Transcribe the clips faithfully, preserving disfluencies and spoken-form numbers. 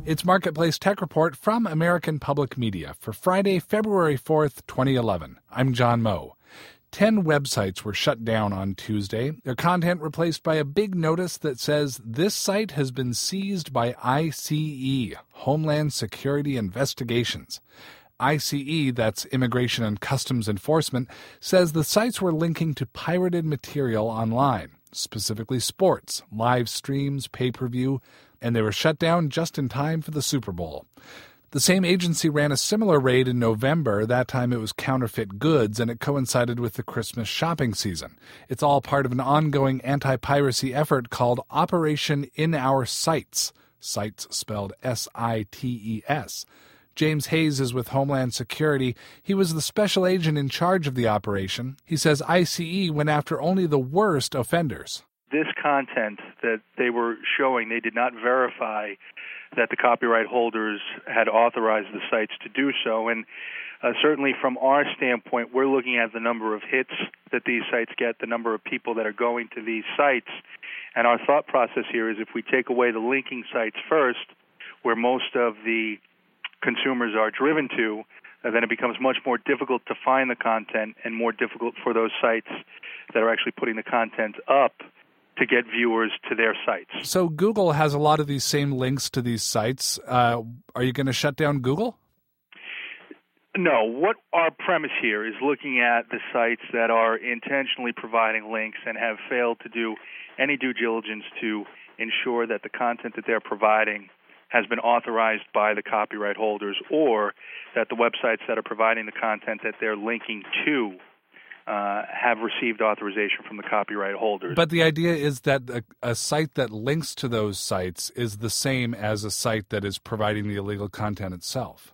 It's Marketplace Tech Report from American Public Media for Friday, February fourth, twenty eleven. I'm John Moe. Ten websites were shut down on Tuesday, their content replaced by a big notice that says this site has been seized by I C E, Homeland Security Investigations. I C E, that's Immigration and Customs Enforcement, says the sites were linking to pirated material online, specifically sports, live streams, pay-per-view, and they were shut down just in time for the Super Bowl. The same agency ran a similar raid in November. That time it was counterfeit goods, and it coincided with the Christmas shopping season. It's all part of an ongoing anti-piracy effort called Operation In Our Sites. Sites spelled S I T E S. James Hayes is with Homeland Security. He was the special agent in charge of the operation. He says I C E went after only the worst offenders. This content that they were showing, they did not verify that the copyright holders had authorized the sites to do so. And uh, certainly from our standpoint, we're looking at the number of hits that these sites get, the number of people that are going to these sites. And our thought process here is if we take away the linking sites first, where most of the consumers are driven to, uh, then it becomes much more difficult to find the content and more difficult for those sites that are actually putting the content up to get viewers to their sites. So Google has a lot of these same links to these sites. Uh, are you going to shut down Google? No. What our premise here is looking at the sites that are intentionally providing links and have failed to do any due diligence to ensure that the content that they're providing has been authorized by the copyright holders, or that the websites that are providing the content that they're linking to Uh, have received authorization from the copyright holders. But the idea is that a, a site that links to those sites is the same as a site that is providing the illegal content itself.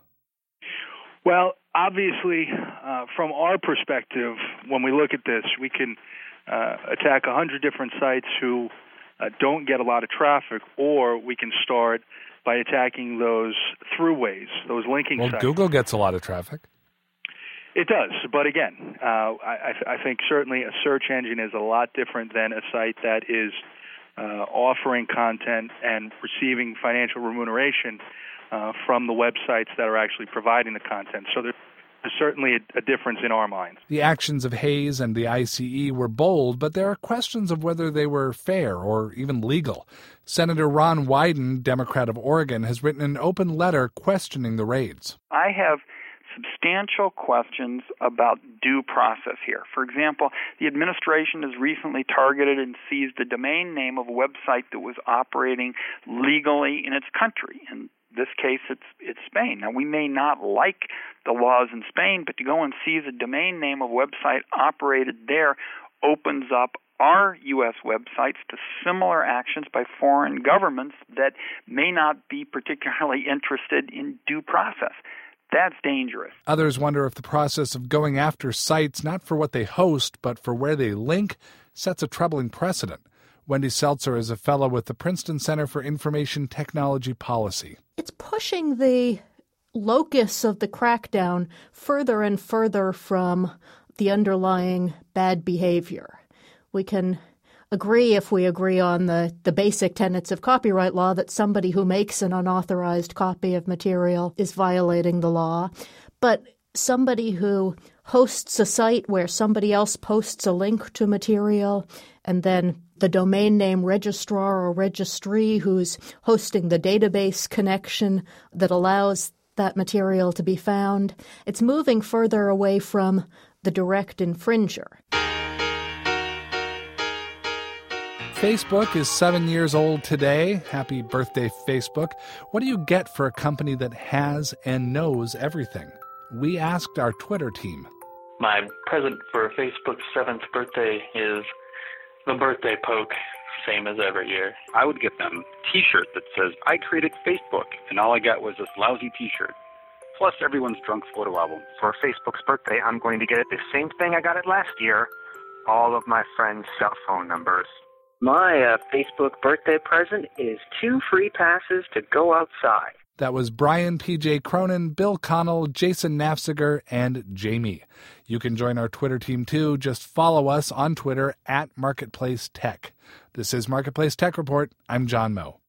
Well, obviously, uh, from our perspective, when we look at this, we can uh, attack one hundred different sites who uh, don't get a lot of traffic, or we can start by attacking those throughways, those linking well, sites. Well, Google gets a lot of traffic. It does, but again, uh, I, I think certainly a search engine is a lot different than a site that is uh, offering content and receiving financial remuneration uh, from the websites that are actually providing the content. So there's certainly a, a difference in our minds. The actions of Hayes and the I C E were bold, but there are questions of whether they were fair or even legal. Senator Ron Wyden, Democrat of Oregon, has written an open letter questioning the raids. I have substantial questions about due process here. For example, the administration has recently targeted and seized the domain name of a website that was operating legally in its country. In this case, it's it's Spain. Now, we may not like the laws in Spain, but to go and seize a domain name of a website operated there opens up our U S websites to similar actions by foreign governments that may not be particularly interested in due process. That's dangerous. Others wonder if the process of going after sites, not for what they host, but for where they link, sets a troubling precedent. Wendy Seltzer is a fellow with the Princeton Center for Information Technology Policy. It's pushing the locus of the crackdown further and further from the underlying bad behavior. We can agree, if we agree on the, the basic tenets of copyright law, that somebody who makes an unauthorized copy of material is violating the law. But somebody who hosts a site where somebody else posts a link to material, and then the domain name registrar or registry who's hosting the database connection that allows that material to be found, it's moving further away from the direct infringer. Facebook is seven years old today. Happy birthday, Facebook. What do you get for a company that has and knows everything? We asked our Twitter team. My present for Facebook's seventh birthday is the birthday poke, same as every year. I would get them a T-shirt that says, I created Facebook, and all I got was this lousy T-shirt. Plus everyone's drunk photo album. For Facebook's birthday, I'm going to get it the same thing I got it last year, all of my friends' cell phone numbers. My uh, Facebook birthday present is two free passes to go outside. That was Brian P J. Cronin, Bill Connell, Jason Nafziger, and Jamie. You can join our Twitter team, too. Just follow us on Twitter at Marketplace Tech. This is Marketplace Tech Report. I'm John Moe.